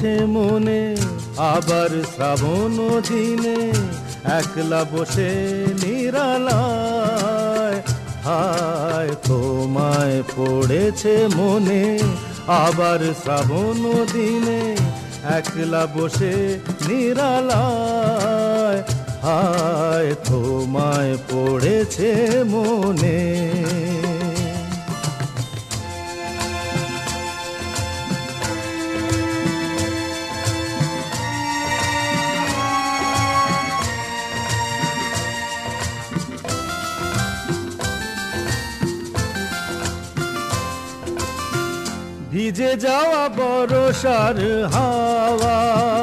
পড়েছে মনে, আবার শ্রাবণ দিনে একলা বসে নিরালায়। হায় তোমায় পড়েছে মনে, আবার শ্রাবণ দিনে একলা বসে নিরালায়। হায় তোমায় পড়েছে মনে। ভিজে যাওয়া বরষার হাওয়া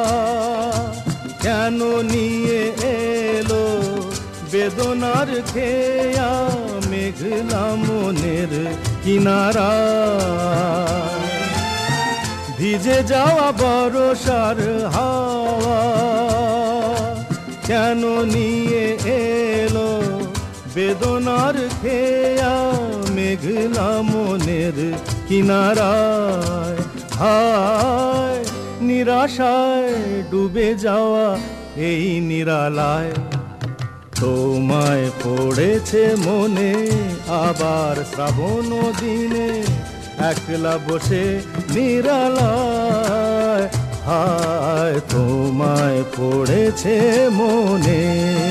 কেন নিয়ে এলো বেদনার খেয়া মেঘলা মনের কিনারা। ভিজে যাওয়া বরষার হাওয়া কেন নিয়ে এলো বেদনার খেয়া মেঘলা মনের কিনারায়। হায় নিরাশায় ডুবে যাওয়া এই নিরালায়। তোমায় পড়েছে মনে, আবার শ্রাবণ দিনে একলা বসে নিরালায়। হায় তোমায় পড়েছে মনে।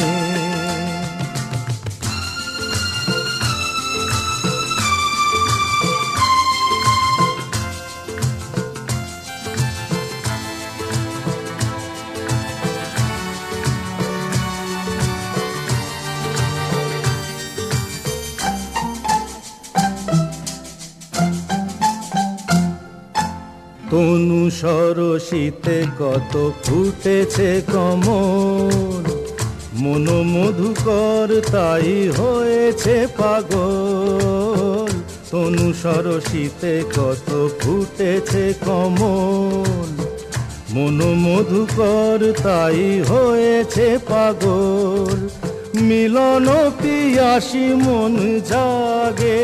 তনু সরসিতে কত ফুটেছে কমল, মন মধুকর তাই হয়েছে পাগল। তনু সরসিতে কত ফুটেছে কমল, মন মধুকর তাই হয়েছে পাগল। মিলন পিয়াসী মন জাগে,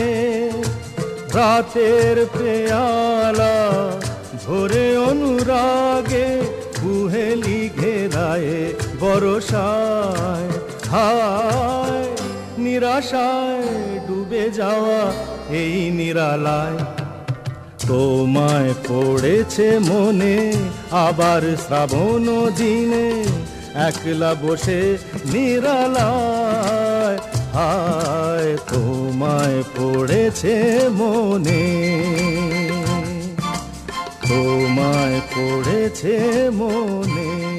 রাতের পেয়ালা ভোরে অনুরাগে কুহেলি ঘেরায় বরষায়। হায় নিরাশায় ডুবে যাওয়া এই নিরালায়। তোমায় পড়েছে মনে, আবার শ্রাবণ দিনে একলা বসে নিরালায়। হায় তোমায় পড়েছে মনে, তোমায় পড়েছে মনে।